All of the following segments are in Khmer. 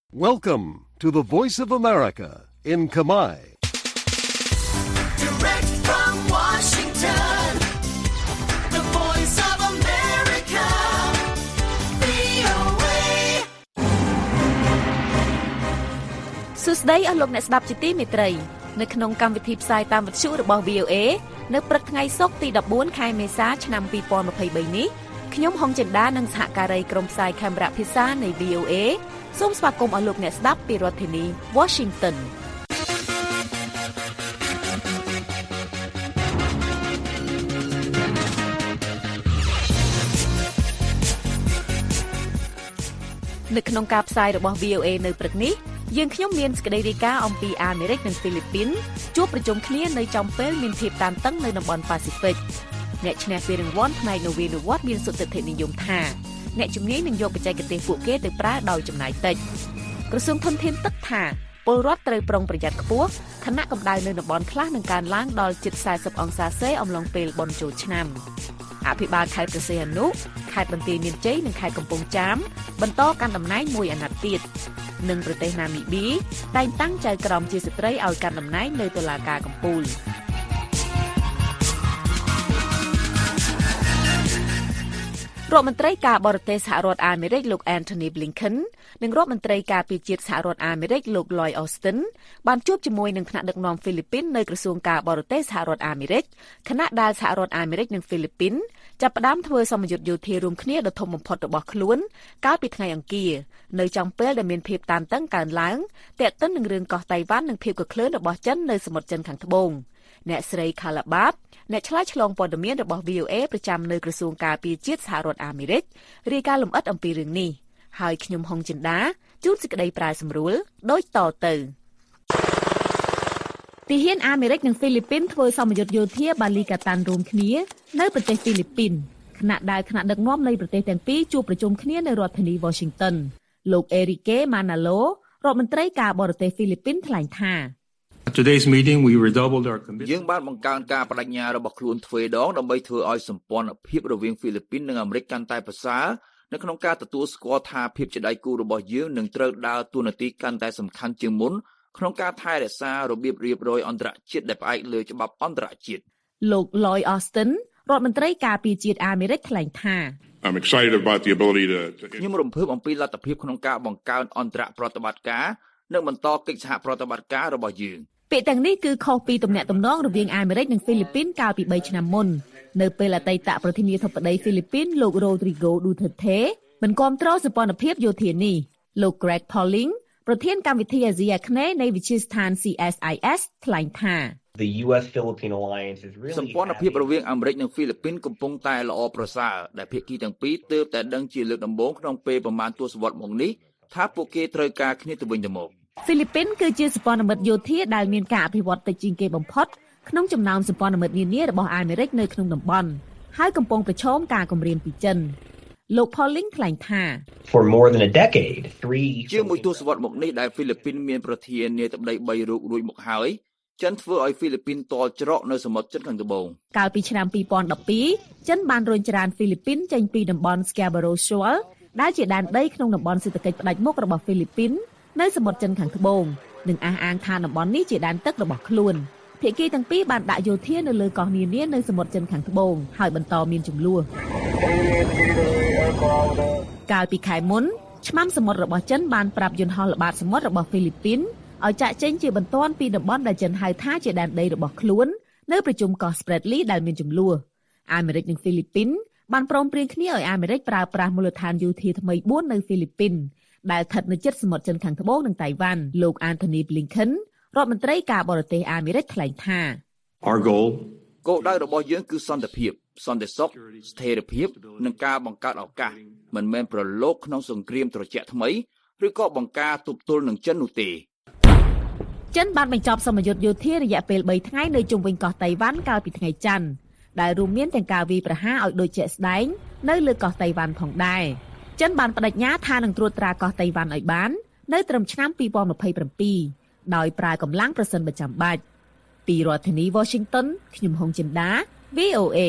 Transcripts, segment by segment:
Welcome to the Voice of America in Khmer. Direct from Washington, the Voice of America, VOA. សួស្តីអស់លោកអ្នកស្ដាប់ជាទីមេត្រីនៅក្នុងកម្មវិធីផ្សាយតាមវិទ្យុរបស់ VOA នៅព្រឹកថ្ងៃសុក្រទី14ខែមេសាឆ្នាំ2023នេះខ្ញុំហុងចិន្តានិងសហការីក្រុមផ្សាយខេមរៈភាសានៃ VOA សូមស្វាគមន៍អស់លោកអ្នកស្ដាប់ពីរដ្ឋធានី Washington នៅក្នុងការផ្សាយរបស់ VOA នៅព្រឹកនេះយើងខ្ញុំមានសេចក្តីរាយការណ៍អំពីអាមេរិកនិងហ្វីលីពីនជួបប្រជុំគ្នានៅចំពេលមានភាពតានតឹងនៅតំបន់ប៉ាស៊ីហ្វិកអ្នកឈ្នះពានរង្វាន់ផ្នែកនវានុវត្តន៍មានសុទ្ធិដ្ឋិនិយមថាអ្នកជំនាញនឹងយកបច្ចេកទេសពួកគេទៅប្រើដោយចំណាយតិចក្រសួងធនធានទឹកថាពលរដ្ឋត្រូវប្រុងប្រយ័ត្នខ្ពស់ខណៈកម្ដៅនៅតំបន់ខ្លះនឹងកើនឡើងដល់ជិត40អង្សាសេអំឡុងពេលបុណ្យចូលឆ្នាំអភិបាលខេត្តព្រះសីហនុខេត្តបន្ទាយមានជ័យនិងខេត្តកំពង់ចាមបន្តកាន់តំណែងមួយអាណត្តិទៀតនិងប្រទេសណាមីប៊ីតែងតាំងចៅក្រមជាស្ត្រីឲ្យកាន់តំណែងនៅតុលាការកំពូលរដ្ឋមន្ត្រីការបរទេសសហរដ្ឋអាមេរិកលោក Anthony Blinken និងរដ្ឋមន្ត្រីការពារជាតិសហរដ្ឋអាមេរិកលោក Lloyd Austin បានជួបជាមួយនឹងថ្នាក់ដឹកនាំហ្វីលីពីននៅក្រសួងការបរទេសសហរដ្ឋអាមេរិកខណៈដែលសហរដ្ឋអាមេរិកនិងហ្វីលីពីនចាប់ផ្ដើមធ្វើសម្ពយុទ្ធយោធារួមគ្នាដ៏ធំបំផុតរបស់ខ្លួនកាលពីថ្ងៃអង្គារនៅចំពេលដែលមានភាពតានតឹងកើនឡើងទាក់ទិននឹងរឿងកោះតៃវ៉ាន់និងភាពកក្លឿនរបស់ចិននៅសមុទ្រចិនខាងត្បូងអ្នកស្រី Kala Baab អ្នកឆ្លើយឆ្លងព័ត៌មានរបស់ VOA ប្រចាំនៅក្រសួងការពារជាតិសហរដ្ឋអាមេរិករាយការណ៍លម្អិតអំពីរឿងនេះហើយខ្ញុំហុងចិន្តាជួនសេចក្តីប្រាយសម្រួលដូចតទៅទាហានអាមេរិកនិងហ្វីលីពីនធ្វើសម្ពយុទ្ធយោធាបាលីកាតាន់រួមគ្នានៅប្រទេសហ្វីលីពីនខណៈដែលថ្នាក់ដឹកនាំនៃប្រទេសទាំងពីរជួបប្រជុំគ្នានៅរដ្ឋធានី Washington លោក Enrique Manalo រដ្ឋមន្ត្រីការបរទេសហ្វីលីពីនថ្លែងថា Today's meeting we redoubled our commitment យើងបានបង្កើនការបដិញ្ញារបស់ខ្លួនទ្វេដងដើម្បីធ្វើឲ្យសម្ព័ន្ធភាពរវាងហ្វីលីពីននិងអាមេរិកកាន់តែប្រសើរនៅក្នុងការទទួលស្គាល់ថាភាពជាដៃគូរបស់យើងនឹងត្រូវដើរតួនាទីកាន់តែសំខាន់ជាងមុនក្នុងការថែរក្សារបៀបរៀបរយអន្តរជាតិដែលផ្អែកលើច្បាប់អន្តរជាតិលោក Lloyd Austin រដ្ឋមន្ត្រីការពារជាតិអាមេរិកថ្លែងថា I'm excited about the ability to ខ្ញុំរំភើបអំពីលទ្ធភាពក្នុងការបង្កើនអន្តរប្រតិបត្តិការនិងបន្តកិច្ចសហប្រតិបត្តិការរបស់យើងពាក្យទាំងនេះគឺខុសពីទំនាក់ទំនងរវាងអាមេរិកនិងហ្វីលីពីនកាលពី3ឆ្នាំមុននៅពេលអតីតប្រធានាធិបតីហ្វីលីពីនលោក Rodrigo Duterte មិនគាំទ្រសម្ព័ន្ធភាពយោធានេះលោក Greg Polling ប្រធានកម្មវិធីអាស៊ីអាគ្នេយ៍នៃវិទ្យាស្ថាន CSIS ថ្លែងថា The US-Philippine alliance is really សម្ព័ន្ធភាពរវាងអាមេរិកនិងហ្វីលីពីនកំពុងតែល្អប្រសើរដែលភាគីទាំងពីរទើបតែដឹងជាលើកដំបូងក្នុងពេលប្រមាណទសវត្សរ៍មកនេះថាពួកគេត្រូវការគ្នាទៅវិញទៅមកហ្វីលីពីនគឺជាសម្ព័ន្ធមិត្តយោធាដែលមានការអភិវឌ្ឍតិចជាងគេបំផុតក្នុងចំណោមសម្ព័ន្ធមិត្តនានារបស់អាមេរិកនៅក្នុងតំបន់ហើយកំពុងប្រឈមការគំរាមពីចិនលោក Pauling ថ្លែងថា For more than a decade, ជាងមួយទសវត្សរ៍មកនេះដែលហ្វីលីពីនមានប្រធានាធិបតី3រូបរួចមកហើយចិនធ្វើឲ្យហ្វីលីពីនតល់ច្រកនៅសមុទ្រចិនខាងត្បូងកាលពីឆ្នាំ2012ចិនបានរុញច្រានហ្វីលីពីនចេញពីតំបន់ Scarborough Shoal ដែលជាដែនដីក្នុងតំបន់សេដ្ឋកិច្ចផ្ដាច់មុខរបស់ហ្វីលីពីននៅសមុទ្រចិនខាងត្បូងនិងអះអាងថាតំបន់នេះជាដែនទឹករបស់ខ្លួនភាគីទាំងពីរបានដាក់យោធានៅលើកោះនានានៅសមុទ្រចិនខាងត្បូងហើយបន្តមានជម្លោះកាលពីខែមុនឆ្មាំសមុទ្ររបស់ចិនបានប្រាប់យន្តហោះល្បាតសមុទ្ររបស់ហ្វីលីពីនឲ្យចាក់ចេញជាបន្ទាន់ពីតំបន់ដែលចិនហៅថាជាដែនដីរបស់ខ្លួននៅប្រជុំកោះ Spratly ដែលមានជម្លោះអាមេរិកនិងហ្វីលីពីនបានព្រមព្រៀងគ្នាឲ្យអាមេរិកប្រើប្រាស់មូលដ្ឋានយោធាថ្មី4នៅហ្វីលីពីនដែលស្ថិតនៅជិតសមុទ្រចិនខាងត្បូងនិងតៃវ៉ាន់លោក Anthony Blinken រដ្ឋមន្ត្រីការបរទេសអាមេរិកថ្លែងថា our goal គោលដៅរបស់យើងគឺសន្តិភាពសន្តិសុខស្ថិរភាពនិងការបង្កើតឱកាសមិនមែនប្រឡូកក្នុងសង្គ្រាមត្រជាក់ថ្មីឬក៏បង្ការទប់ទល់នឹងចិននោះទេចិនបានបញ្ចប់សម្ពយុទ្ធយោធារយៈពេល3ថ្ងៃនៅជុំវិញកោះតៃវ៉ាន់កាលពីថ្ងៃច័ន្ទដែលរួមមានទាំងការវាយប្រហារឲ្យដូចជាក់ស្ដែងនៅលើកោះតៃវ៉ាន់ផងដែរចិនបានបដិញ្ញាថានឹងត្រួតត្រាកោះតៃវ៉ាន់ឲ្យបាននៅត្រឹមឆ្នាំ2027ដោយប្រើកម្លាំងប្រសិនបើចាំបាច់ពីរដ្ឋធានី Washington ខ្ញុំហុងចិន្តា VOA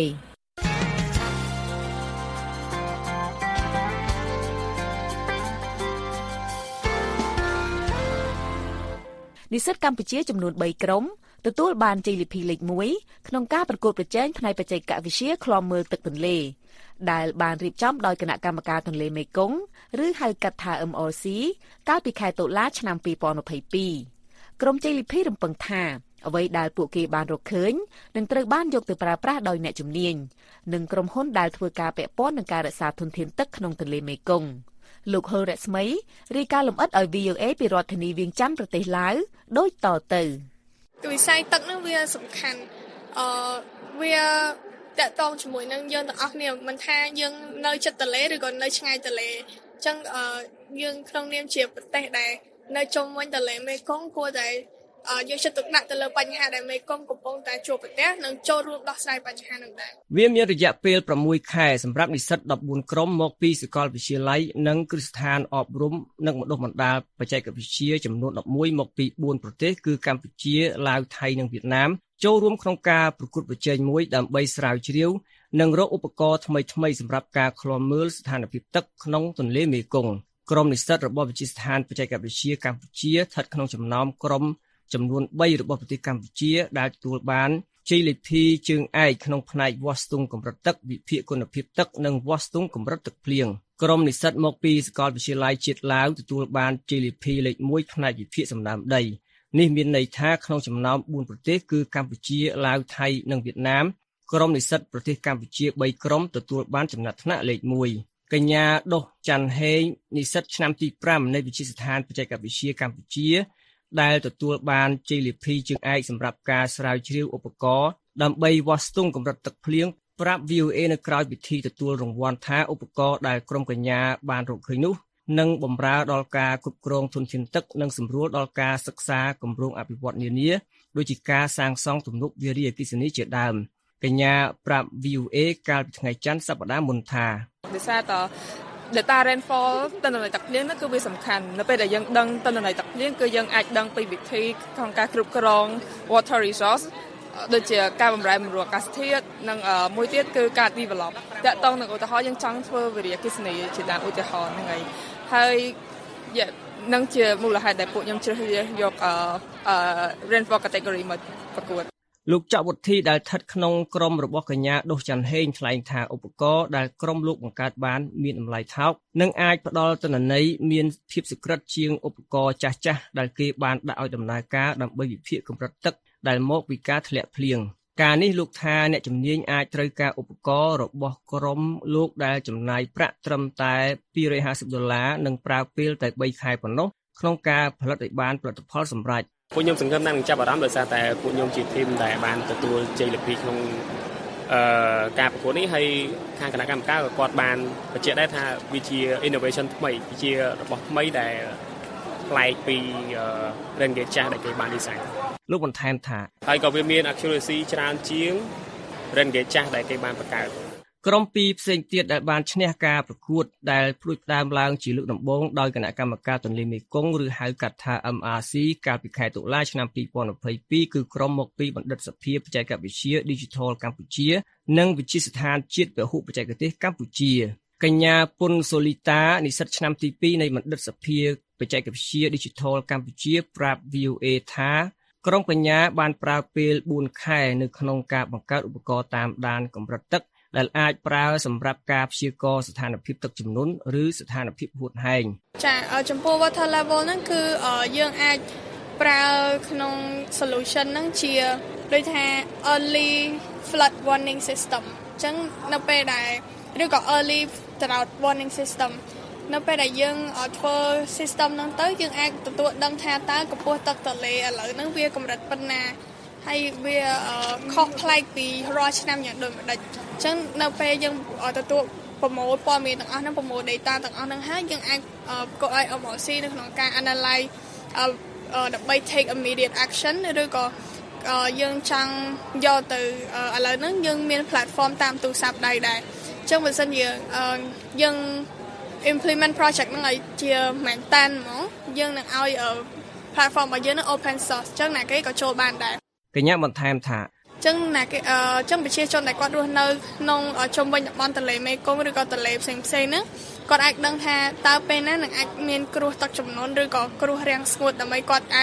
និស្សិតកម្ពុជាចំនួន3ក្រុមទទួលបានជ័យលាភីលេខ1ក្នុងការប្រកួតប្រជែងផ្នែកបច្ចេកវិទ្យាឃ្លាំមើលទឹកទន្លេដែលបានរៀបចំដោយគណៈកម្មការទន្លេមេគង្គឬហៅកាត់ថា MRC កាលពីខែតុលាឆ្នាំ2022ក្រុមជ័យលាភីរំពឹងថាអ្វីដែលពួកគេបានរកឃើញនឹងត្រូវបានយកទៅប្រើប្រាស់ដោយអ្នកជំនាញនិងក្រុមហ៊ុនដែលធ្វើការពាក់ព័ន្ធនឹងការរក្សាធនធានទឹកក្នុងទន្លេមេគង្គលោកហុលរស្មីរាយការណ៍លម្អិតឲ្យ VOA ពីរដ្ឋធានីវៀងច័ន្ទប្រទេសឡាវដូចតទៅវិស័យទឹកនឹងវាសំខាន់វាតកតងជាមួយនឹងយើងទាំងអស់គ្នាមិនថាយើងនៅជិតទន្លេឬក៏នៅឆ្ងាយទន្លេអញ្ចឹងយើងក្នុងនាមជាប្រទេសដែលនៅជុំវិញទន្លេមេគង្គគួរតែយកចិត្តទុកដាក់ទៅលើបញ្ហាដែលមេគង្គកំពុងតែជួបប្រទះនិងចូលរួមដោះស្រាយបញ្ហានោះដែរវាមានរយៈពេល6ខែសម្រាប់និស្សិត14ក្រុមមកពីសាកលវិទ្យាល័យនិងគ្រឹះស្ថានអប់រំនិងបណ្ដុះបណ្ដាលបច្ចេកវិទ្យាចំនួន11មកពី4ប្រទេសគឺកម្ពុជាឡាវថៃនិងវៀតណាមចូលរួមក្នុងការប្រកួតប្រជែងមួយដើម្បីស្រាវជ្រាវនិងរកឧបករណ៍ថ្មីៗសម្រាប់ការឃ្លាំមើលស្ថានភាពទឹកក្នុងទន្លេមេគង្គក្រុមនិស្សិតរបស់វិទ្យាស្ថានបច្ចេកវិទ្យាកម្ពុជាស្ថិតក្នុងចំណោមក្រុមចំនួន3របស់ប្រទេសកម្ពុជាដែលទទួលបានជ័យលាភីជើងឯកក្នុងផ្នែកវាស់ស្ទង់កម្រិតទឹកវិភាគគុណភាពទឹកនិងវាស់ស្ទង់កម្រិតទឹកភ្លៀងក្រុមនិស្សិតមកពីសាកលវិទ្យាល័យជាតិឡាវទទួលបានជ័យលាភីលេខ1ផ្នែកវិភាគសំណើមដីនេះមានន័យថាក្នុងចំណោម4ប្រទេសគឺកម្ពុជាឡាវថៃនិងវៀតណាមក្រុមនិស្សិតប្រទេសកម្ពុជា3ក្រុមទទួលបានចំណាត់ថ្នាក់លេខ1កញ្ញាដុសច័ន្ទហេងនិស្សិតឆ្នាំទី5នៃវិទ្យាស្ថានបច្ចេកវិទ្យាកម្ពុជាដែលទទួលបានជ័យលាភីជើងឯកសម្រាប់ការស្រាវជ្រាវឧបករណ៍ដើម្បីវាស់ស្ទង់កម្រិតទឹកភ្លៀងប្រាប់ VOA នៅក្រៅពិធីទទួលរង្វាន់ថាឧបករណ៍ដែលក្រុមកញ្ញាបានរកឃើញនោះនឹងបម្រើដល់ការគ្រប់គ្រងធនធានទឹកនិងសម្រួលដល់ការសិក្សាគម្រោងអភិវឌ្ឍន៍នានាដូចជាការសាងសង់ទំនប់វារីអគ្គិសនីជាដើមកញ្ញាប្រាប់ VOA កាលពីថ្ងៃច័ន្ទសប្តាហ៍មុនថាដោយសារតdata rainfall ទិន្នន័យទឹកភ្លៀងនោះគឺវាសំខាន់នៅពេលដែលយើងដឹងទិន្នន័យទឹកភ្លៀងគឺយើងអាចដឹងពីវិធីក្នុងការគ្រប់គ្រង water resource ដូចជាការបម្រែបម្រួលអាកាសធាតុនិងមួយទៀតគឺការ develop តកតងនឹងឧទាហរណ៍យើងចង់ធ្វើវិរិយអគ្គិសនីជាដើមឧទាហរណ៍ហ្នឹងហើយនឹងជាមូលហេតុដែលពួកខ្ញុំជ្រើសរើសយក rainfall category មកប្រកួតលោកច័ក្រវុធីដែលស្ថិតក្នុងក្រុមរបស់កញ្ញាដុសច័ន្ទហេងថ្លែងថាឧបករណ៍ដែលក្រុមលោកបង្កើតបានមានតម្លៃថោកនិងអាចផ្ដល់ទិន្នន័យមានភាពសុក្រិតជាងឧបករណ៍ចាស់ៗដែលគេបានដាក់ឲ្យដំណើរការដើម្បីវិភាគកម្រិតទឹកដែលមកពីការធ្លាក់ភ្លៀងការនេះលោកថាអ្នកជំនាញអាចត្រូវការឧបករណ៍របស់ក្រុមលោកដែលចំណាយប្រាក់ត្រឹមតែ$250និងប្រើពេលតែ3ខែប៉ុណ្ណោះក្នុងការផលិតឲ្យបានផលិតផលសម្រេចពួកខ្ញុំសង្ឃឹមថានឹងចាប់អារម្មណ៍ដោយសារតែពួកខ្ញុំជាធីមដែលបានទទួលជ័យលាភីក្នុងការប្រកួតនេះហើយខាងគណៈកម្មការក៏គាត់បានបញ្ជាក់ដែរថាវាជា innovation ថ្មីវាជារបស់ថ្មីដែលប្លែកពី Ranger ចាស់ដែលគេបាន design លោកបន្ថែមថាហើយក៏វាមាន accuracy ច្រើនជាង Ranger ចាស់ដែលគេបានបង្កើតក្រុមពីរផ្សេងទៀតដែលបានឈ្នះការប្រកួតដែលផ្ដួចផ្ដើមឡើងជាលើកដំបូងដោយគណៈកម្មការទន្លេមេគង្គឬហៅកាត់ថា MRC កាលពីខែតុលាឆ្នាំ2022គឺក្រុមមកពីបណ្ឌិតសភាបច្ចេកវិទ្យា Digital កម្ពុជានិងវិទ្យាស្ថានជាតិពហុបច្ចេកទេសកម្ពុជាកញ្ញាពុនសូលីតានិស្សិតឆ្នាំទី2នៃបណ្ឌិតសភាបច្ចេកវិទ្យា Digital កម្ពុជាប្រាប់ VOA ថាក្រុមកញ្ញាបានប្រើពេល4ខែនៅក្នុងការបង្កើតឧបករណ៍តាមដានកម្រិតទឹកដែលអាចប្រើសម្រាប់ការព្យាករណ៍ស្ថានភាពទឹកជំនន់ឬស្ថានភាពហួតហែងចាចំពោះ water level ហ្នឹងគឺយើងអាចប្រើក្នុង solution ហ្នឹងជាដូចថា early flood warning system អញ្ចឹងនៅពេលដែលឬក៏ early drought warning system នៅពេលដែលយើងធ្វើ system ហ្នឹងទៅយើងអាចទទួលដឹងថាតើកម្ពស់ទឹកទន្លេឥឡូវហ្នឹងវាកម្រិតប៉ុណ្ណាហើយវាខុសប្លែកពីរាល់ឆ្នាំយ៉ាងដូចម្ដេចអញ្ចឹងនៅពេលយើងទទួលប្រមូលព័ត៌មានទាំងអស់ហ្នឹងប្រមូល data ទាំងអស់ហ្នឹងហើយយើងអាចកត់ឲ្យ MRC នៅក្នុងការ analyze ដើម្បី take immediate action ឬក៏យើងចង់យកទៅឥឡូវហ្នឹងយើងមាន platform តាមទូរស័ព្ទដៃដែរអញ្ចឹងបើសិនជាយើង implement project ហ្នឹងឲ្យជាមែនតាន់ហ្មងយើងនឹងឲ្យ platform របស់យើងនឹង open source អញ្ចឹងអ្នកគេក៏ចូលបានដែរកញ្ញាបន្ថែមថាអញ្ចឹងណាគេចឹងប្រជាជនដែលគាត់រស់នៅក្នុងជុំវិញតំបន់ទន្លេមេគង្គឬក៏ទន្លេផ្សេងៗហ្នឹងគាត់អាចដឹងថាតើពេលណានឹងអាចមានគ្រោះទឹកជំនន់ឬក៏គ្រោះរាំងស្ងួតដើម្បីគាត់អាច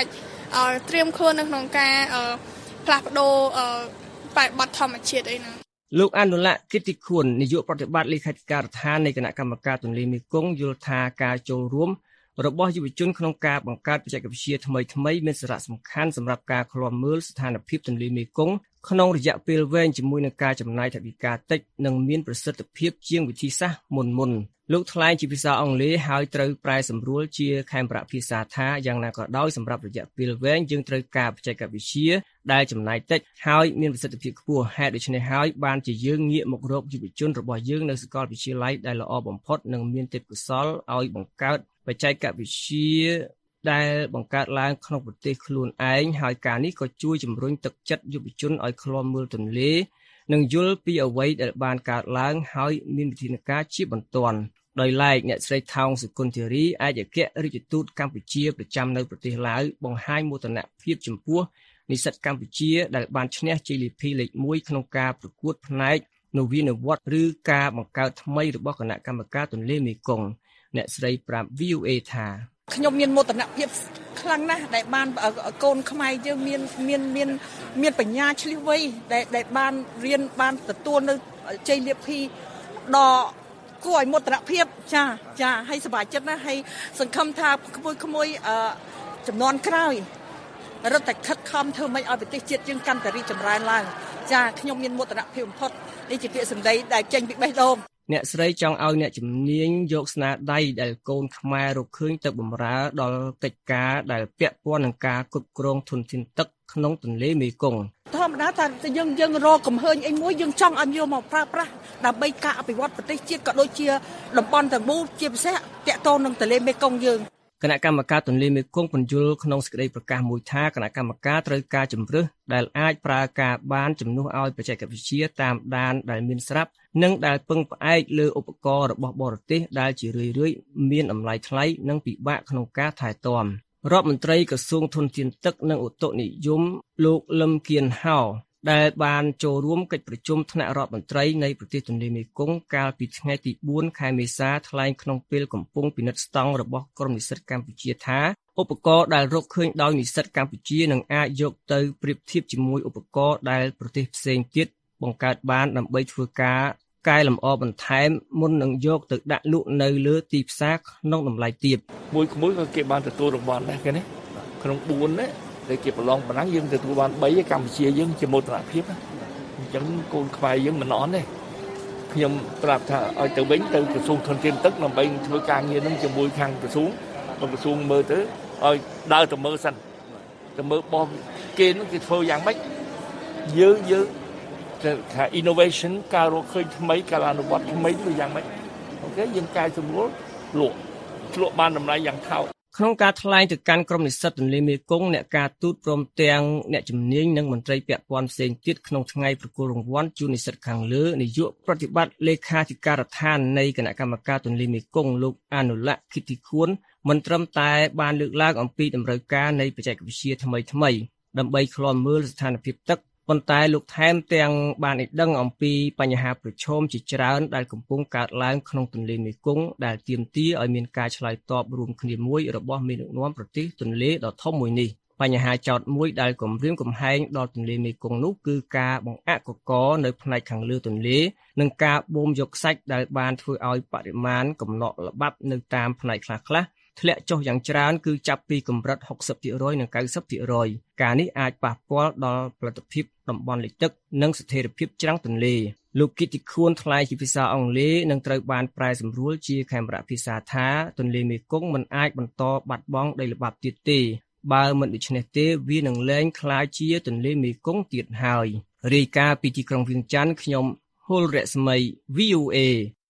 ត្រៀមខ្លួននៅក្នុងការផ្លាស់ប្ដូរបរិបទធម្មជាតិអីហ្នឹងលោកអនុលក្ខ គិតិខួននាយកប្រតិបត្តិលេខាធិការដ្ឋាននៃគណៈកម្មការទន្លេមេគង្គយល់ថាការចូលរួមរបស់យុវជនក្នុងការបង្កើតបច្ចេកវិទ្យាថ្មីៗមានសារៈសំខាន់សម្រាប់ការឃ្លាំមើលស្ថានភាពទន្លេមេគង្គក្នុងរយៈពេលវែងជាមួយនឹងការចំណាយថវិកាតិចនិងមានប្រសិទ្ធភាពជាងវិធីសាស្ត្រមុនលោកថ្លែងជាភាសាអង់គ្លេសហើយត្រូវប្រែសម្រួលជាខេមរៈភាសាថាយ៉ាងណាក៏ដោយសម្រាប់រយៈពេលវែងយើងត្រូវការបច្ចេកវិទ្យាដែលចំណាយតិចហើយមានប្រសិទ្ធភាពខ្ពស់ហេតុដូច្នេះហើយបានជាយើងងាកមករកយុវជនរបស់យើងនៅសាកលវិទ្យាល័យដែលល្អបំផុតនិងមានទេពកោសល្យឲ្យបង្កើតបច្ចេកវិទ្យាដែលបង្កើតឡើងក្នុងប្រទេសខ្លួនឯងហើយការនេះក៏ជួយជំរុញទឹកចិត្តយុវជនឲ្យឃ្លាំមើលទន្លេនិងយល់ពីអ្វីដែលបានកើតឡើងហើយមានវិធានការជាបន្ទាន់ដោយឡែកអ្នកស្រីថោងសុគន្ធារីឯកអគ្គរដ្ឋទូតកម្ពុជាប្រចាំនៅប្រទេសឡាវបង្ហាញមោទនភាពចំពោះនិស្សិតកម្ពុជាដែលបានឈ្នះជ័យលាភីលេខ1ក្នុងការប្រកួតផ្នែកនវានុវត្តន៍ឬការបង្កើតថ្មីរបស់គណៈកម្មការទន្លេមេគង្គអ្នកស្រីប្រាប់ VOA ថាខ្ញុំមានមោទនភាពខ្លាំងណាស់ដែលបានកូនខ្មែរយើងមានបញ្ញាឆ្លៀសវៃដែលបានរៀនបានទទួលនៅជ័យលាភីដ៏គួរឲ្យមោទនភាពចាហើយសប្បាយចិត្តណាស់ហើយសង្ឃឹមថាក្មួយចំនួនក្រោយរត់តែខិតខំធ្វើម៉េចឲ្យប្រទេសជាតិយើងកាន់តែរីកចម្រើនឡើងចាខ្ញុំមានមោទនភាពបំផុតនេះជាពាក្យសម្ដីដែលចេញពីបេះដូងអ្នកស្រីចង់ឲ្យអ្នកជំនាញយកស្នាដៃដែលកូនខ្មែររកឃើញទៅបម្រើដល់កិច្ចការដែលពាក់ព័ន្ធនឹងការគ្រប់គ្រងធនធានទឹកក្នុងទន្លេមេគង្គធម្មតាថាយើងរកកំហើញអីមួយយើងចង់ឲ្យយកមកប្រើប្រាស់ដើម្បីការអភិវឌ្ឍប្រទេសជាតិក៏ដូចជាតំបន់ទាំងមូលជាពិសេសតាក់ទងនឹងទន្លេមេគង្គយើងគណៈកម្មការទន្លេមេគង្គបញ្យល់ក្នុងសេចក្តីប្រកាសមួយថាគណៈកម្មការត្រូវការជំរើសដែលអាចប្រើការបានជំនួសឲ្យបច្ចេកវិទ្យាតាមដានដែលមានស្រាប់និងដែលពឹងផ្អែកលើឧបករណ៍របស់បរទេសដែលជារឿយៗមានតម្លៃថ្លៃនិងពិបាកក្នុងការថែទាំរដ្ឋមន្ត្រីក្រសួងធនធានទឹកនិងឧតុនិយមលោកលឹមគៀនហោដែលបានចូលរួមកិច្ចប្រជុំថ្នាក់រដ្ឋមន្ត្រីនៃប្រទេសទន្លេមេគង្គកាលពីថ្ងៃទី4ខែមេសាថ្លែងក្នុងពេលកំពុងពិនិត្យស្តង់របស់ក្រុមនិស្សិតកម្ពុជាថាឧបករណ៍ដែលរកឃើញដោយនិស្សិតកម្ពុជានឹងអាចយកទៅប្រៀបធៀបជាមួយឧបករណ៍ដែលប្រទេសផ្សេងទៀតបង្កើតបានដើម្បីធ្វើការកែលម្អបន្ថែមមុននឹងយកទៅដាក់លក់នៅលើទីផ្សារក្នុងតម្លៃទាបមួយក៏គេបានទទួលរង្វាន់ដែរគេនេះក្នុង4ណាដែលគេប្រឡងប៉ុណ្ណឹងយើងទទួលបាន3កម្ពុជាយើងជាមោទនភាពអញ្ចឹងកូនខ្មែរយើងមិនអន់ទេខ្ញុំប្រាប់ថាឲ្យទៅវិញទៅក្រសួងធនធានទឹកដើម្បីធ្វើការងារនឹងជាមួយខាងក្រសួងមើលទៅឲ្យដើរទៅមើលសិនទៅមើលបោះគេនឹងគេធ្វើយ៉ាងម៉េចយើងថា innovation ការរកឃើញថ្មីការអនុវត្តថ្មីគឺយ៉ាងម៉េចអូខេយើងកែសម្រួលលក់បានតម្លៃយ៉ាងថោកក្នុងការថ្លែងទៅកាន់ក្រុមនិស្សិតទន្លេមេគង្គអ្នកការទូតព្រមទាំងអ្នកជំនាញនិងមន្ត្រីពាក់ព័ន្ធផ្សេងទៀតក្នុងថ្ងៃប្រគល់រង្វាន់ជូននិស្សិតខាងលើនាយកប្រតិបត្តិលេខាធិការដ្ឋាននៃគណៈកម្មការទន្លេមេគង្គលោកអនុលក្ខ គិតិខួនមិនត្រឹមតែបានលើកឡើងអំពីតម្រូវការនៃបច្ចេកវិទ្យាថ្មីដើម្បីឃ្លាំមើលស្ថានភាពទឹកប៉ុន្តែលោកថែមទាំងបានឲ្យដឹងអំពីបញ្ហាប្រឈមជាច្រើនដែលកំពុងកើតឡើងក្នុងទន្លេមេគង្គដែលទាមទារឲ្យមានការឆ្លើយតបរួមគ្នាមួយរបស់មេដឹកនាំប្រទេសទន្លេដ៏ធំមួយនេះបញ្ហាចោទមួយដែលគំរាមកំហែងដល់ទន្លេមេគង្គនោះគឺការបង្អាក់កកនៅផ្នែកខាងលើទន្លេនិងការបូមយកខ្សាច់ដែលបានធ្វើឲ្យបរិមាណកំណកល្បាប់នៅតាមផ្នែកខ្លះធ្លាក់ចុះយ៉ាងច្រើនគឺចាប់ពីកម្រិត 60% និង 90% ការនេះអាចប៉ះពាល់ដល់ផលិតភាពតំបន់លិចទឹកនិងស្ថិរភាពច្រាំងទន្លេលោកគិតិខួនថ្លែងជាភាសាអង់គ្លេសនិងត្រូវបានប្រែសម្រួលជាខេមរៈភាសាថាទន្លេមេគង្គមិនអាចបន្តបាត់បង់ដីល្បាប់ទៀតទេបើមិនដូច្នេះទេវានឹងលែងក្លាយជាទន្លេមេគង្គទៀតហើយរាយការណ៍ពីទីក្រុងវៀងច័ន្ទខ្ញុំហុលរស្មី VOA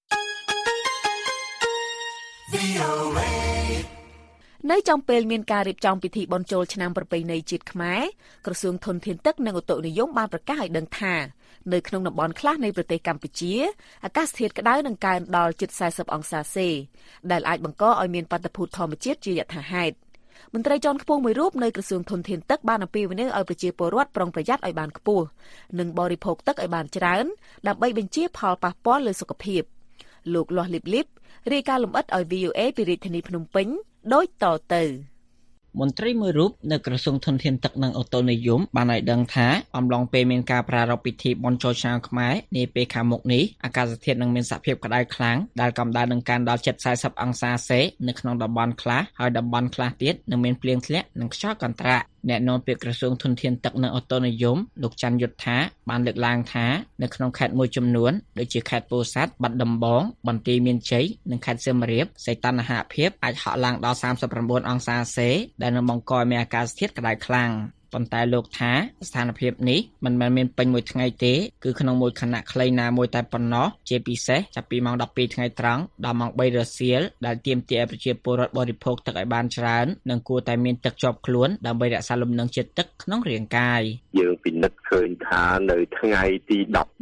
នៅចំពេលមានការរៀបចំពិធីបុណ្យចូលឆ្នាំប្រពៃណីជាតិខ្មែរក្រសួងធនធានទឹកនិងឧតុនិយមបានប្រកាសឲ្យដឹងថានៅក្នុងតំបន់ខ្លះនៃប្រទេសកម្ពុជាអាកាសធាតុក្តៅនឹងកើនដល់ជិត40អង្សាសេដែលអាចបង្កឲ្យមានបាតុភូតធម្មជាតិជាយថាហេតុមន្ត្រីជាន់ខ្ពស់មួយរូបនៅក្រសួងធនធានទឹកបានអំពាវនាវឲ្យប្រជាពលរដ្ឋប្រុងប្រយ័ត្នឲ្យបានខ្ពស់និងបរិភោគទឹកឲ្យបានច្រើនដើម្បីបញ្ជៀសផលប៉ះពាល់លើសុខភាពលោកលាស់លីបរាយការណ៍លម្អិតឲ្យ VOA ពីរាជធានីភ្នំពេញដូចតទៅមន្ត្រីមួយរូបនៅក្រសួងធនធានទឹកនិងអូតូនិយមបានឲ្យដឹងថាអំឡុងពេលមានការប្រារព្ធពិធីបុណ្យចូលឆ្នាំខ្មែរនាពេលខាងមុខនេះអាកាសធាតុនឹងមានសភាពក្តៅខ្លាំងដែលកម្ដៅនឹងកើនដល់ជិត40អង្សាសេនៅក្នុងតំបន់ខ្លះហើយតំបន់ខ្លះទៀតនឹងមានភ្លៀងធ្លាក់និងខ្យល់កន្ត្រាក់អ្នកនាំពាក្យក្រសួងធនធានទឹកនិងអូតូនិយមលោកច័ន្ទយុទ្ធថាបានលើកឡើងថានៅក្នុងខេត្តមួយចំនួនដូចជាខេត្តពោធិ៍សាត់បាត់ដំបងបន្ទាយមានជ័យនិងខេត្តសៀមរាបសីតុណ្ហភាពអាចហក់ឡើងដល់39អង្សាសេដែលនឹងបង្កឲ្យមានអាកាសធាតុក្តៅខ្លាំងប៉ុន្តែលោកថាស្ថានភាពនេះមិនមែនមានពេញមួយថ្ងៃទេគឺក្នុងមួយខណៈខ្លីណាមួយតែប៉ុណ្ណោះជាពិសេសចាប់ពីម៉ោង12ថ្ងៃត្រង់ដល់ម៉ោង3រសៀលដែលទាមទារឲ្យប្រជាពលរដ្ឋបរិភោគទឹកឲ្យបានច្រើននិងគួរតែមានទឹកជាប់ខ្លួនដើម្បីរក្សាលំនឹងជាតិទឹកក្នុងរាងកាយយើងពិនិត្យឃើញថានៅថ្ងៃទី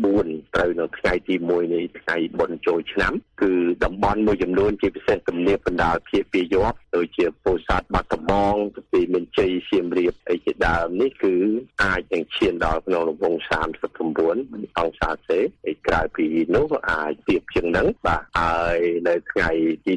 14ត្រូវនៅថ្ងៃទី1នៃថ្ងៃបុណ្យចូលឆ្នាំគឺតំបន់មួយចំនួនជាពិសេសទំនាបកណ្ដាលភាគពាយ័ព្យដូចជាពោធិ៍សាត់បាត់ដំបងពីមានជ័យសៀមរាបអីជាដើមនេះគឺអាចនឹងឈានដល់ក្នុងរង្វង់39អង្សាសេហើយក្រៅពីនោះអាចទៀបជាងហ្នឹងបាទហើយនៅថ្ងៃទី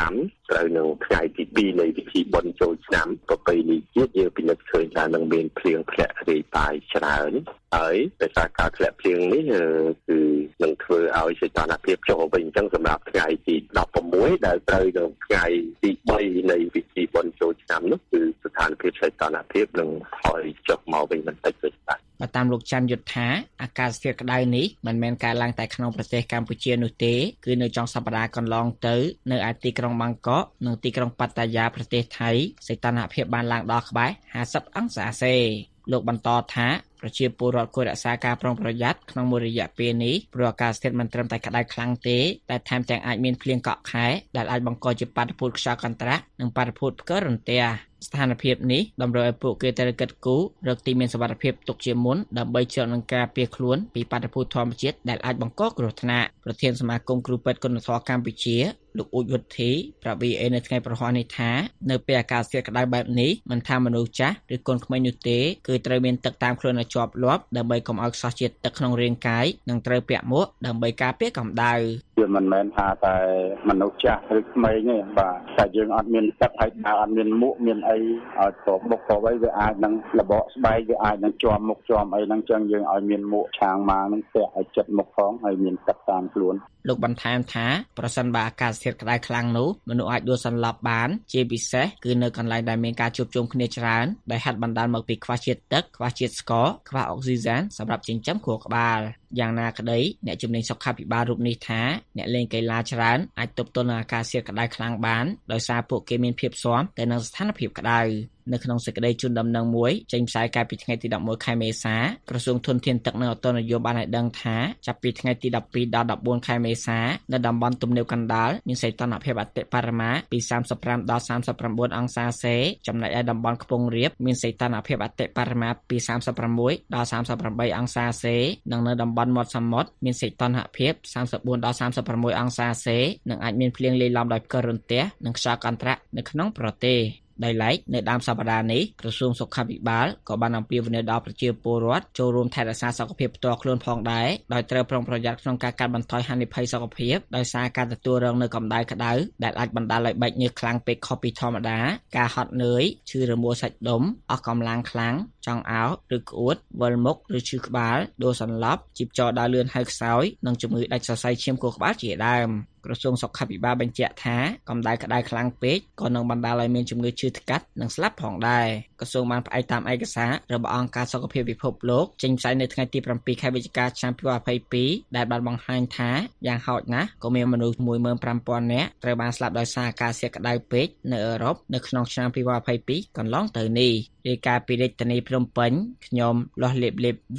15ត្រូវនៅថ្ងៃទី2នៃពិធីបុណ្យចូលឆ្នាំប្រពៃណីជាតិយើងពិនិត្យឃើញថានឹងមានភ្លៀងធ្លាក់រាយប៉ាយច្រើនហើយដោយសារការធ្លាក់ភ្លៀងនេះគឺនឹងធ្វើឲ្យសីតុណ្ហភាពចុះវិញអញ្ចឹងសម្រាប់ថ្ងៃទី16ដែលត្រូវនៅថ្ងៃទី3នៃពិធីបុណ្យចូលឆ្នាំនោះគឺស្ថានភាពសីតុណ្ហភាពនឹងថយចុះមកវិញបន្តិចទៅបាទបើតាមលោកច័ន្ទយុទ្ធថាអាកាសធាតុក្តៅនេះមិនមែនកើតឡើងតែក្នុងប្រទេសកម្ពុជានោះទេគឺនៅចុងសប្តាហ៍កន្លងទៅនៅឯទីក្រុងបាងកកនិងទីក្រុងប៉ាតាយាប្រទេសថៃសីតុណ្ហភាពបានឡើងដល់ក្បែរ50អង្សាសេលោកបន្តថាប្រជាពលរដ្ឋគួររក្សាការប្រុងប្រយ័ត្នក្នុងមួយរយៈពេលនេះព្រោះអាកាសធាតុមិនត្រឹមតែក្តៅខ្លាំងទេតែថែមទាំងអាចមានភ្លៀងកក់ខែដែលអាចបង្កជាបាតុភូតខ្យល់កន្ត្រាក់និងបាតុភូតផ្គររន្ទះស្ថានភាពនេះតម្រូវឲ្យពួកគេត្រូវគិតគូររកទីមានសុវត្ថិភាពទុកជាមុនដើម្បីជឿនឹងការពារខ្លួនពីបាតុភូតធម្មជាតិដែលអាចបង្កគ្រោះថ្នាក់ប្រធានសមាគមគ្រូពេទ្យគុណធម៌កម្ពុជាលោកអ៊ូចវុធីប្រាប់ VA នៅថ្ងៃប្រហ័សនេះថានៅពេលអាកាសធាតុក្តៅបែបនេះមិនថាមនុស្សចាស់ឬកូនក្មេងនោះទេគឺត្រូវមានទឹកតាមខ្លួនឲ្យជាប់លាប់ដើម្បីកុំឲ្យខ្សោះជាតិទឹកក្នុងរាងកាយនិងត្រូវពាក់មួកដើម្បីការពារកម្ដៅវាមិនមែនថាតែមនុស្សចាស់ឬក្មេងទេបាទតែយើងអត់មានទឹកហើយដើរអត់មានមួកមានអីឲ្យប្របុកប្រវៃវាអាចនឹងលបកស្បែកវាអាចនឹងជាប់មុខជាប់អីហ្នឹងចឹងយើងឲ្យមានមួកឆាងម៉ាងហ្នឹងពាក់ឲ្យចិត្តមុខផងហើយមានទឹកតាមខ្លួនលោកបន្ថែមថាប្រសិនបើអាកាសធាតុក្តៅខ្លាំងនោះមនុស្សអាចដួលសន្លប់បានជាពិសេសគឺនៅកន្លែងដែលមានការជួបជុំគ្នាច្រើនដែលហាក់បណ្ដាលមកពីខ្វះជាតិទឹកខ្វះជាតិស្ករខ្វះអុកស៊ីហ្សែនសម្រាប់ចិញ្ចឹមខួរក្បាលយ៉ាងណាក្តីអ្នកជំនាញសុខាភិបាលរូបនេះថាអ្នកលេងកីឡាច្រើនអាចទប់ទល់នឹងអាកាសធាតុក្តៅខ្លាំងបានដោយសារពួកគេមានភាពស៊ាំទៅនឹងស្ថានភាពក្តៅនៅក្នុងសេចក្តីជូនដំណឹងមួយចេញផ្សាយកាលពីថ្ងៃទី11ខែមេសាក្រសួងធនធានទឹកនិងអូតូនិយមបានឲ្យដឹងថាចាប់ពីថ្ងៃទី12ដល់14ខែមេសានៅតំបន់ទំនាបកណ្ដាលមានសីតុណ្ហភាពអតិបរមាពី35ដល់39អង្សាសេចំណែកឯតំបន់ខ្ពង់រាបមានសីតុណ្ហភាពអតិបរមាពី36ដល់38អង្សាសេនិងនៅតំបន់មាត់សមុទ្រមានសីតុណ្ហភាព34ដល់36អង្សាសេនិងអាចមានភ្លៀងលាយឡំដោយផ្គររន្ទះនិងខ្យល់កន្ត្រាក់នៅក្នុងប្រទេសដោយឡែកនៅដើមសប្តាហ៍នេះក្រសួងសុខាភិបាលក៏បានអំពាវនាវដល់ប្រជាពលរដ្ឋចូលរួមថែរក្សាសុខភាពផ្ទាល់ខ្លួនផងដែរដោយត្រូវប្រុងប្រយ័ត្នក្នុងការកាត់បន្ថយហានិភ័យសុខភាពដោយសារការទទួលរងនៅកម្ដៅក្តៅដែលអាចបណ្ដាលឲ្យបែកញើសខ្លាំងពេកខុសពីធម្មតាការហត់នឿយឈឺរមួលសាច់ដុំអស់កម្លាំងខ្លាំងចង់អោបឬក្អួតវិលមុខឬឈឺក្បាលដួលសន្លប់ជីពចរដើរលឿនហើយខ្សោយនិងជំងឺដាច់សរសៃឈាមខួរក្បាលជាដើមក្រសួងសុខាភិបាលបញ្ជាក់ថាកម្ដៅក្តៅខ្លាំងពេកក៏នឹងបណ្ដាលឲ្យមានជំងឺឈឺថ្កាត់និងស្លាប់ផងដែរក្រសួងបានផ្អែកតាមឯកសាររបស់អង្គការសុខភាពពិភពលោកចេញផ្សាយនៅថ្ងៃទី7ខែវិច្ឆិកាឆ្នាំ2022ដែលបានបង្ហាញថាយ៉ាងហោចណាស់ក៏មានមនុស្ស 15,000 នាក់ត្រូវបានស្លាប់ដោយសារអាកាសធាតុក្តៅពេកនៅអឺរ៉ុបនៅក្នុងឆ្នាំ2022កន្លងទៅនេះរាយការណ៍ពីរាជធានីភ្នំពេញខ្ញុំលាស់លេប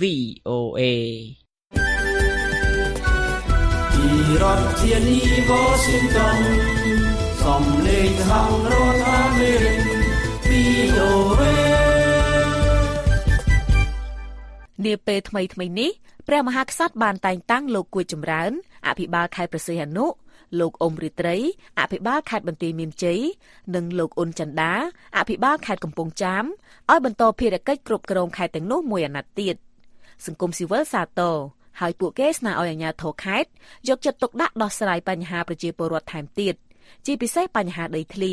VOA ពីរដ្ឋធានី Washington សំឡេងហៅរដ្ឋអាមេរិក VOA នាពេលថ្មីៗនេះព្រះមហាក្សត្របានតែងតាំងលោកគួចចម្រើនអភិបាលខេត្តព្រះសីហនុលោកអ៊ុំរិត្រីអភិបាលខេត្តបន្ទាយមានជ័យនិងលោកអ៊ុនចន្ទាអភិបាលខេត្តកំពង់ចាមឲ្យបន្តភារកិច្ចគ្រប់គ្រងខេត្តទាំងនោះមួយអាណត្តិទៀតសង្គមស៊ីវិលសាទរហើយពួកគេស្នើឲ្យអាជ្ញាធរខេត្តយកចិត្តទុកដាក់ដោះស្រាយបញ្ហាប្រជាពលរដ្ឋថែមទៀតជាពិសេសបញ្ហាដីធ្លី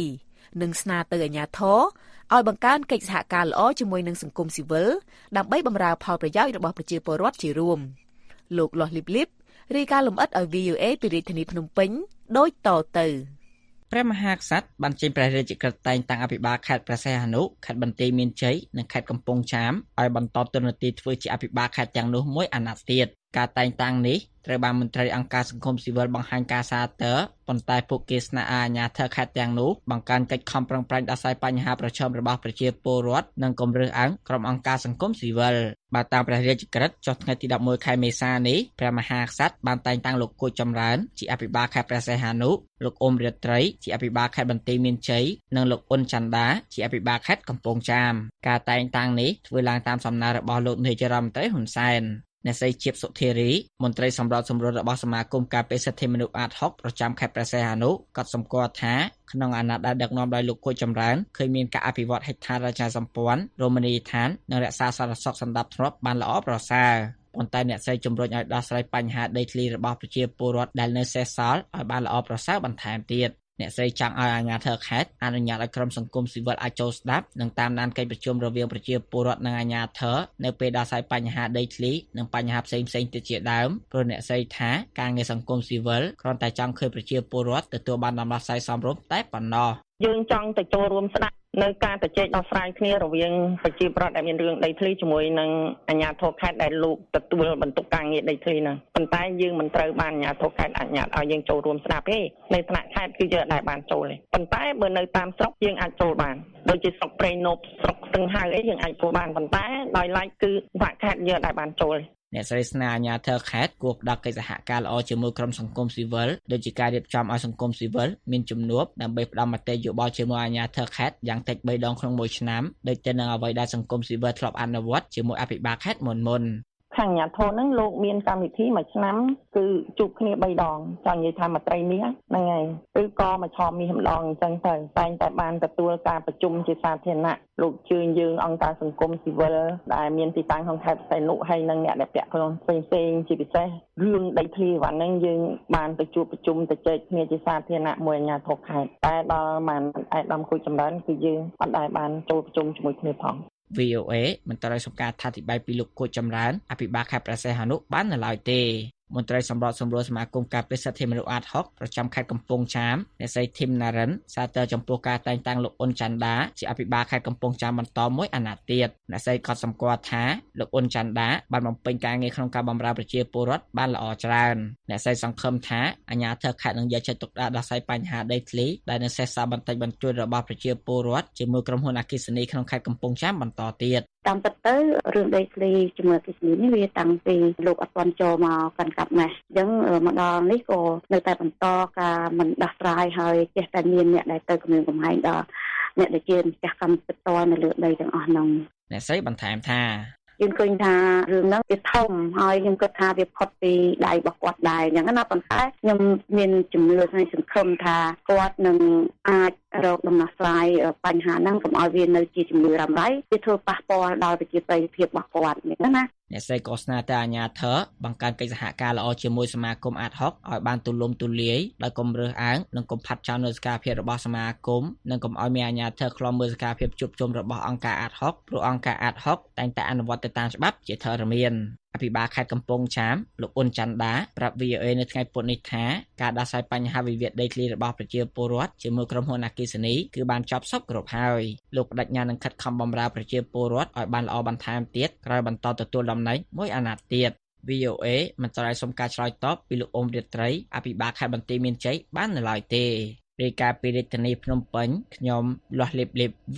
និងស្នើទៅអាជ្ញាធរឲ្យបង្កើនកិច្ចសហការល្អជាមួយនឹងសង្គមស៊ីវិលដើម្បីបម្រើផលប្រយោជន៍របស់ប្រជាពលរដ្ឋជារួមលោកលាស់លីបលីបរាយការណ៍លម្អិតឲ្យ VOA ពីរាជធានីភ្នំពេញដូចតទៅព្រះមហាក្សត្របានចេញព្រះរាជក្រឹត្យតែងតាំងអភិបាលខេត្តព្រះសីហនុខេត្តបន្ទាយមានជ័យនិងខេត្តកំពង់ចាមឲ្យបន្តតួនាទីធ្វើជាអភិបាលខេត្តទាំងនោះមួយអាណត្តិទៀតការតែងតាំងនេះត្រូវបានមន្ត្រីអង្គការសង្គមស៊ីវិលបង្ហាញការសារទើប៉ុន្តែពួកគេស្នើឲ្យអាជ្ញាធរខេត្តទាំងនោះបង្កើនកិច្ចខំប្រឹងប្រែងដោះស្រាយបញ្ហាប្រឈមរបស់ប្រជាពលរដ្ឋនិងគម្រើសអើងក្រុមអង្គការសង្គមស៊ីវិលបើតាមព្រះរាជក្រឹត្យចុះថ្ងៃទី11ខែមេសានេះព្រះមហាក្សត្របានតែងតាំងលោកគូចចម្រើនជាអភិបាលខេត្តព្រះសីហនុលោកអ៊ុំរាត្រីជាអភិបាលខេត្តបន្ទាយមានជ័យនិងលោកអ៊ុនច័ន្ទដាជាអភិបាលខេត្តកំពង់ចាមការតែងតាំងនេះធ្វើឡើងតាមសំណើរបស់លោកនាយរដ្ឋមន្ត្រីហ៊ុនសែនអ្នកស្រីជាបសុធារីមន្ត្រីសម្របសម្រួលរបស់សមាគមការពារសិទ្ធិមនុស្សអាត60ប្រចាំខេត្តព្រះសីហនុក៏សម្គាល់ថាក្នុងអាណត្តិដែលដឹកនាំដោយលោកគូចចម្រើនឃើញមានការអភិវឌ្ឍហេដ្ឋារចនាសម្ព័ន្ធរមណីយដ្ឋាននិងរក្សាសន្តិសុខសណ្ដាប់ធ្នាប់បានល្អប្រសើរប៉ុន្តែអ្នកស្រីជំរុញឲ្យដោះស្រាយបញ្ហាដីធ្លីរបស់ប្រជាពលរដ្ឋដែលនៅសេសសល់ឲ្យបានល្អប្រសើរបន្ថែមទៀតអ្នកស្រីចង់ឲ្យអាជ្ញាធរខេត្តអនុញ្ញាតឲ្យក្រុមសង្គមស៊ីវិលអាចចូលស្ដាប់និងតាមដានកិច្ចប្រជុំរវាងប្រជាពលរដ្ឋនិងអាជ្ញាធរនៅពេលដោះស្រាយបញ្ហាដីធ្លីនិងបញ្ហាផ្សេងៗទៀតជាដើមព្រោះអ្នកស្រីថាការងារសង្គមស៊ីវិលគ្រាន់តែចង់ឃើញប្រជាពលរដ្ឋទទួលបានដំណោះស្រាយសមរម្យតែប៉ុណ្ណោះយើងចង់ទៅចូលរួមស្ដាប់នៅការជជែកដោះស្រាយគ្នារវាងប្រជាពលរដ្ឋដែលមានរឿងដីធ្លីជាមួយនឹងអាជ្ញាធរខេត្តដែលលោកទទួលបន្ទុកការងារដីធ្លីហ្នឹងប៉ុន្តែយើងមិនត្រូវបានអាជ្ញាធរខេត្តអនុញ្ញាតឲ្យយើងចូលរួមស្ដាប់ទេនៅថ្នាក់ខេត្តគឺយើងអាចបានចូលទេប៉ុន្តែបើនៅតាមស្រុកយើងអាចចូលបានដូចជាស្រុកព្រៃនប់ស្រុកស្ទឹងហៅអីយើងអាចចូលបានប៉ុន្តែដោយឡែកគឺថ្នាក់ខេត្តយើងអាចបានចូលទេអ្នកស្រីស្នើអាជ្ញាធរខេត្តគួរផ្ដល់កិច្ចសហការល្អជាមួយក្រុមសង្គមស៊ីវិលដូចជាការរៀបចំឲ្យសង្គមស៊ីវិលមានជំនួបដើម្បីផ្ដល់មតិយោបល់ជាមួយអាជ្ញាធរខេត្តយ៉ាងតិច3ដងក្នុងមួយឆ្នាំដូចទៅនឹងអ្វីដែលសង្គមស៊ីវិលធ្លាប់អនុវត្តជាមួយអភិបាលខេត្តមុនខាងអាជ្ញាធរហ្នឹងលោកមានកម្មវិធីមួយឆ្នាំគឺជួបគ្នា3ដងចង់និយាយថាមន្ត្រីមាសហ្នឹងហើយឬក៏មួយឆមាសម្ដងអញ្ចឹងទៅតែងតែបានទទួលការប្រជុំជាសាធារណៈលោកជឿយើងអង្គការសង្គមស៊ីវិលដែលមានទីតាំងក្នុងខេត្តសីហនុហើយនិងអ្នកដែលពាក់ព័ន្ធផ្សេងៗជាពិសេសរឿងដីធ្លីវ៉ាន់ហ្នឹងយើងបានទៅជួបប្រជុំទៅជែកគ្នាជាសាធារណៈមួយអាជ្ញាធរខេត្តតែដល់អាដាមគូចចម្រើនគឺយើងអត់ដែលបានចូលប្រជុំជាមួយគ្នាផង VOA មិនត្រូវសុំការថាធិប្បាយពីលោកគូចចម្រើនអភិបាលខេត្តព្រះសីហនុបាននៅឡើយទេមន្ត្រីសម្របសម្រួលសមាគមការពារសិទ្ធិមនុស្សអាត60ប្រចាំខេត្តកំពង់ចាមអ្នកស្រីធីមណារិនសាទរចំពោះការតែងតាំងលោកអ៊ុនច័ន្ទដាជាអភិបាលខេត្តកំពង់ចាមបន្តមួយអាណត្តិទៀតអ្នកស្រីក៏សម្គាល់ថាលោកអ៊ុនច័ន្ទដាបានបំពេញការងារក្នុងការបម្រើប្រជាពលរដ្ឋបានល្អច្រើនអ្នកស្រីសង្ឃឹមថាអាជ្ញាធរខេត្តនឹងយកចិត្តទុកដាក់ដោះស្រាយបញ្ហាដីធ្លីដែលនៅសេសសល់បន្តិចបន្តួចរបស់ប្រជាពលរដ្ឋជាមួយក្រុមហ៊ុនអគ្គិសនីក្នុងខេត្តកំពង់ចាមបន្តទៀតតាមពិតទៅរឿងដីធ្លីជាមួយអគ្គិសនីនេះវាតាំងពីលោកអត់ទាន់ចូលមកកាន់កាប់ម៉េះអញ្ចឹងមកដល់នេះក៏នៅតែបន្តការមិនដោះស្រាយហើយចេះតែមានអ្នកដែលទៅគម្រាមកំហែងដល់អ្នកដែលជាម្ចាស់កម្មសិទ្ធិផ្ទាល់នៅលើដីទាំងអស់ហ្នឹងអ្នកស្រីបន្ថែមថាយើងឃើញថារឿងហ្នឹងវាធំហើយខ្ញុំគិតថាវាផុតពីដៃរបស់គាត់ដែរអញ្ចឹងណាប៉ុន្តែខ្ញុំមានជំនឿហើយសង្ឃឹមថាគាត់នឹងអាចរកដំណោះស្រាយបញ្ហាហ្នឹងកុំឲ្យវានៅជាជំនឿរ៉ាំរ៉ៃវាធ្វើប៉ះពាល់ដល់ប្រជាប្រិយភាពរបស់គាត់អញ្ចឹងណាអ្នកស្រីក៏ស្នើទៅអាជ្ញាធរបង្កើនកិច្ចសហការល្អជាមួយសមាគមអាត60ឲ្យបានទូលំទូលាយដោយកុំរើសអើងនិងកុំផាត់ចោលនូវសកម្មភាពរបស់សមាគមនិងកុំឲ្យមានអាជ្ញាធរឃ្លាំមើលសកម្មភាពជួបជុំរបស់អង្គការអាត60ព្រោះអង្គការអាត60តែងតែអនុវត្តទៅតាមច្បាប់ជាធរមានអភិបាលខេត្តកំពង់ចាមលោកអ៊ុនច័ន្ទដាប្រាប់ VOA នៅថ្ងៃពុធនេះថាការដោះស្រាយបញ្ហាវិវាទដីធ្លីរបស់ប្រជាពលរដ្ឋជាមួយក្រុមហ៊ុនអគ្គិសនីគឺបានចប់សពគ្រប់ហើយលោកបដិញ្ញានឹងខិតខំបម្រើប្រជាពលរដ្ឋឲ្យបានល្អបន្ថែមទៀតក្រោយបន្តទទួលតំណែងមួយអាណត្តិទៀត VOA មិនត្រូវសុំការឆ្លើយតបពីលោកអ៊ុំរាត្រីអភិបាលខេត្តបន្ទាយមានជ័យបាននៅឡើយទេរាយការណ៍ពីរាជធានីភ្នំពេញខ្ញុំលាស់លីប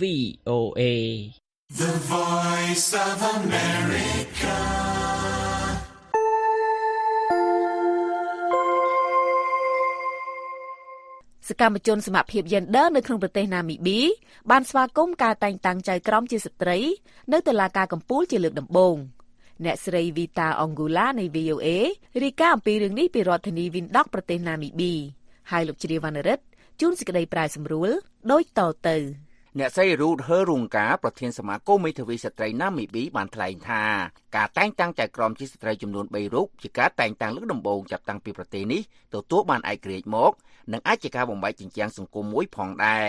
VOA The Voice of America សកម្មជនសមភាពយេនឌ័រនៅក្នុងប្រទេសណាមីប៊ីបានស្វាគមន៍ការតែងតាំងចៅក្រមជាស្ត្រីនៅតុលាការកំពូលជាលើកដំបូងអ្នកស្រី Vita Ongula នៃ VOA រាយការណ៍អំពីរឿងនេះពីរដ្ឋធានី Windhoek ប្រទេសណាមីប៊ីហើយលោកជ្រាវវណ្ណរិទ្ធជួនសេចក្តីប្រាយសម្រួលដូចតទៅអ្នកស្រី Ruth Herunga ប្រធានសមាគមមេធាវីស្ត្រីណាមីប៊ីបានថ្លែងថាការតែងតាំងចៅក្រមជាស្ត្រីចំនួន3រូបជាការតែងតាំងលើកដំបូងចាប់តាំងពីប្រទេសនេះទទួលបានឯករាជ្យមកនិងអាចជាការបំបែកជញ្ជាំងសង្គមមួយផងដែរ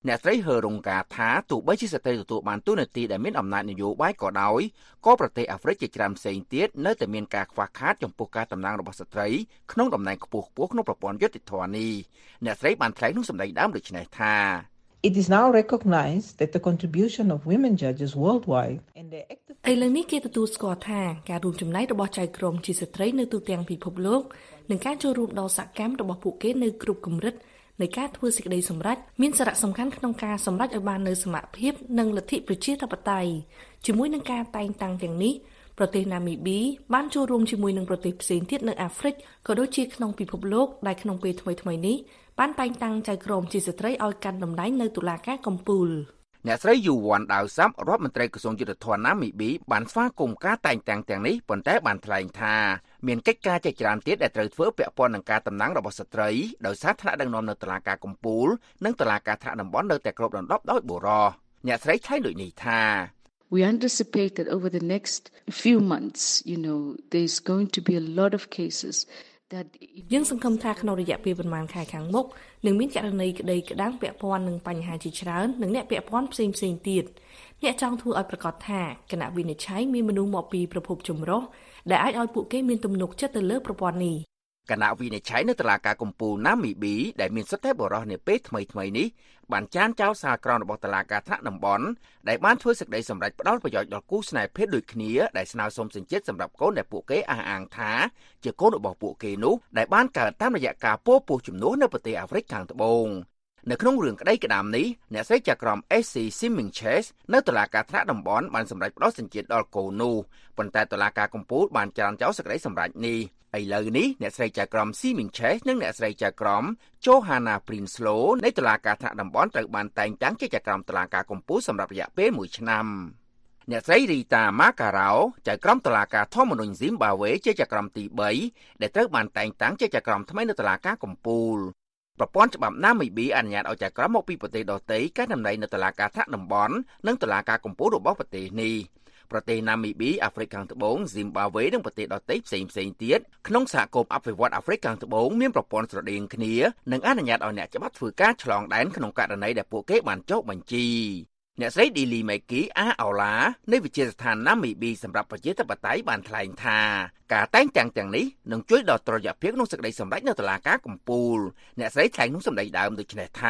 អ្នកស្រីហឺរ៉ុងកាថាទោះបីជាស្ត្រីទទួលបានតួនាទីដែលមានអំណាចនយោបាយក៏ដោយក៏ប្រទេសអាហ្វ្រិកជាច្រើនផ្សេងទៀតនៅតែមានការខ្វះខាតចំពោះការតំណាងរបស់ស្ត្រីក្នុងតំណែងខ្ពស់ៗក្នុងប្រព័ន្ធយុត្តិធម៌នេះអ្នកស្រីបានថ្លែងក្នុងសម្ដីដើមដូចនេះថា It is now recognized that the contribution of women judges worldwide and their active ឥឡូវនេះគេទទួលស្គាល់ថាការរួមចំណែករបស់ចៅក្រមជាស្ត្រីនៅទូទាំងពិភពលោកនិងការចូលរួមដ៏សកម្មរបស់ពួកគេនៅគ្រប់កម្រិតនៃការធ្វើសេចក្តីសម្រេចមានសារៈសំខាន់ក្នុងការសម្រេចឲ្យបាននូវសមភាពនិងលទ្ធិប្រជាធិបតេយ្យជាមួយនឹងការតែងតាំងទាំងនេះប្រទេសណាមីប៊ីបានចូលរួមជាមួយនឹងប្រទេសផ្សេងទៀតនៅអាហ្វ្រិកក៏ដូចជាក្នុងពិភពលោកដែលក្នុងពេលថ្មីៗនេះបានតែងតាំងចៅក្រមជាស្ត្រីឲ្យកាន់តំណែងនៅតុលាការកំពូលអ្នកស្រីយូវ៉ាន់ដាវសាប់រដ្ឋមន្ត្រីក្រសួងយុទ្ធភ័ណ្ឌណាមីប៊ីបានស្វាគមន៍ការតែងតាំងទាំងនេះប៉ុន្តែបានថ្លែងថាមានកិច្ចការជាច្រើនទៀតដែលត្រូវធ្វើពាក់ព័ន្ធនឹងការតំណាងរបស់ស្ត្រីដោយសារថ្នាក់ដឹកនាំនៅតុលាការកំពូលនិងតុលាការថ្នាក់តំបន់នៅតែគ្របដណ្ដប់ដោយបុរសអ្នកស្រីថ្លែងដូចនេះថា We anticipate that over the next few months, there's going to be a lot of cases that យើងសង្ឃឹមថាក្នុងរយៈពេលប្រមាណខែខាងមុខនឹងមានករណីក្តីក្តាំងពាក់ព័ន្ធនឹងបញ្ហាជាច្រើននិងអ្នកពាក់ព័ន្ធផ្សេងៗទៀតអ្នកចង់ធ្វើឲ្យប្រកាសថាគណៈវិនិច្ឆ័យមានមនុស្សមកពីប្រភពចម្រុះដែលអាចឲ្យពួកគេមានទំនុកចិត្តទៅលើប្រព័ន្ធនេះគណៈវិនិច្ឆ័យនៅតុលាការកំពូលណាមីប៊ីដែលមានសិទ្ធិតែបុរសនាពេលថ្មីនេះបានចានចោលសារក្រមរបស់តុលាការថ្នាក់តំបន់ដែលបានធ្វើសេចក្តីសម្រេចផ្ដល់ប្រយោជន៍ដល់គូស្នេហ៍ភេទដូចគ្នាដែលស្នើសុំសញ្ជាតិសម្រាប់កូនដែលពួកគេអះអាងថាជាកូនរបស់ពួកគេនោះដែលបានកើតតាមរយៈការពោពោះជំនួសនៅប្រទេសអាហ្វ្រិកខាងត្បូងនៅក្នុងរឿងក្តីក្តាមនេះអ្នកស្រីចក្រម SC Simmingches នៅតុលាការថ្នាក់តំបន់បានសម្រេចផ្ដល់សញ្ជាតិដល់កូននោះប៉ុន្តែតុលាការកំពូលបានចានចោលសេចក្តីសម្រេចនេះឥឡូវនេះអ្នកស្រីចក្រម Simmingches និងអ្នកស្រីចក្រម Johanna Prinsloo នៃតុលាការថ្នាក់តំបន់ត្រូវបានតែងតាំងជាចក្រមតុលាការកំពូលសម្រាប់រយៈពេល1ឆ្នាំអ្នកស្រី Rita Makarao ចៅក្រមតុលាការធម្មនុញ្ញ Zimbabwe ជាចក្រមទី3ដែលត្រូវបានតែងតាំងជាចក្រមថ្មីនៅតុលាការកំពូលប្រព័ន្ធច្បាប់ណាមីប៊ីអនុញ្ញាតឲ្យចៅក្រមមកពីប្រទេសដទៃកាន់តំណែងនៅតុលាការថ្នាក់តំបន់និងតុលាការកំពូលរបស់ប្រទេសនេះប្រទេសណាមីប៊ីអាហ្វ្រិកខាងត្បូង Zimbabwe និងប្រទេសដទៃផ្សេងទៀតក្នុងសហគមន៍អភិវឌ្ឍអាហ្វ្រិកខាងត្បូងមានប្រព័ន្ធស្រដៀងគ្នានិងអនុញ្ញាតឲ្យអ្នកច្បាប់ធ្វើការឆ្លងដែនក្នុងករណីដែលពួកគេបានចុះបញ្ជីអ្នកស្រី Dili Meki Aola នៃវិទ្យាស្ថានណាមីប៊ីសម្រាប់ប្រជាធិបតេយ្យបានថ្លែងថាការតែងតាំងទាំងនេះនឹងជួយដល់តុល្យភាពក្នុងសេចក្តីសម្រេចនៅតុលាការកំពូលអ្នកស្រីថ្លែងក្នុងសម្ដីដើមដូចនេះថា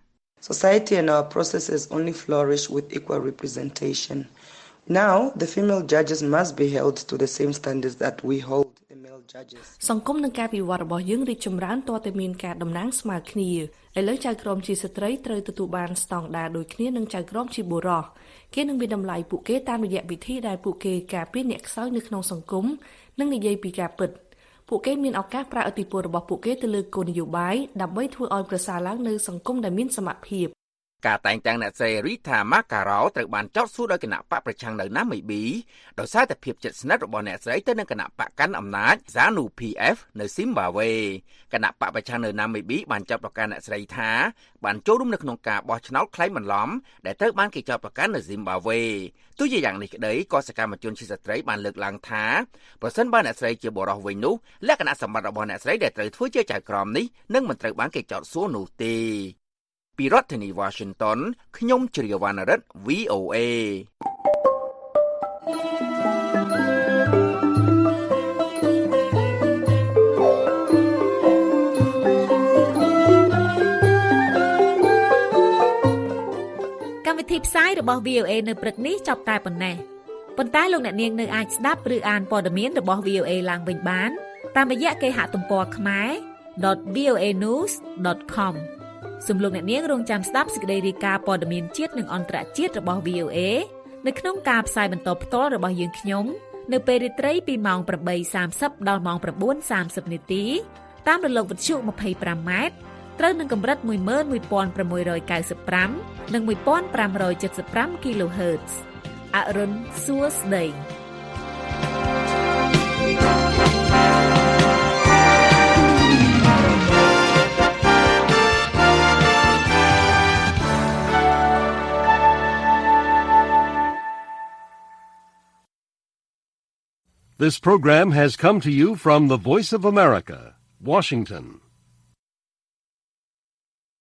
Society and our processes only flourish with equal representation. Now, the female judges must be held to the same standards that we hold the male judges. សង្គមនិងការវិវត្តរបស់យើងរីកចម្រើនទាល់តែមានការតំណាងស្មើគ្នាឥឡូវចៅក្រមជាស្ត្រីត្រូវទទួលបានស្តង់ដារដូចគ្នានឹងចៅក្រមជាបុរសគេនឹងមានតម្លៃពួកគេតាមរយៈវិធីដែលពួកគេការពារអ្នកខ្សោយនៅក្នុងសង្គមនិងនិយាយពីការពិតពួកគេមានឱកាសប្រើឥទ្ធិពលរបស់ពួកគេទៅលើគោលនយោបាយដើម្បីធ្វើឲ្យប្រសើរឡើងនៅសង្គមដែលមានសមភាពការតែងតាំងអ្នកស្រី Rita Makarao ត្រូវបានចោទសួរដោយគណៈបកប្រឆាំងនៅណាមីប៊ីដោយសារតែភាពជិតស្និទ្ធរបស់អ្នកស្រីទៅនឹងគណៈបកកាន់អំណាច ZANU-PF នៅ Zimbabwe គណៈបកប្រឆាំងនៅណាមីប៊ីបានចាប់ប្រកាន់អ្នកស្រីថាបានចូលរួមនៅក្នុងការបោះឆ្នោតក្លែងបន្លំដែលត្រូវបានគេចាប់ប្រកាន់នៅ Zimbabwe ទោះជាយ៉ាងនេះក្តីក៏សកម្មជនជាស្ត្រីបានលើកឡើងថាប្រសិនបើអ្នកស្រីជាបុរសវិញនោះលក្ខណៈសម្បត្តិរបស់អ្នកស្រីដែលត្រូវធ្វើជាចៅក្រមនេះនឹងមិនត្រូវបានគេចោទសួរនោះទេពីរដ្ឋធានី Washington ខ្ញុំជ្រាវណ្ណរិទ្ធ VOA កម្មវិធីផ្សាយរបស់ VOA នៅព្រឹកនេះចប់តែប៉ុណ្ណេះប៉ុន្តែលោកអ្នកនាងនៅអាចស្ដាប់ឬអានព័ត៌មានរបស់ VOA ឡើងវិញបានតាមរយៈគេហទំព័រខ្មែរ.voanews.com សូមលោកអ្នកនាងរងចាំស្ដាប់សេចក្តីរាយការណ៍ព័ត៌មានជាតិនិងអន្តរជាតិរបស់ VOA នៅក្នុងការផ្សាយបន្តផ្ទាល់របស់យើងខ្ញុំនៅពេលរាត្រីពីម៉ោង 8:30 ដល់ម៉ោង 9:30 នាទីតាមរលកវិទ្យុ 25 ម៉ែត្រត្រូវនឹងកម្រិត 11695 និង 1575 kHz អរុនសួស្តី This program has come to you from the Voice of America, Washington.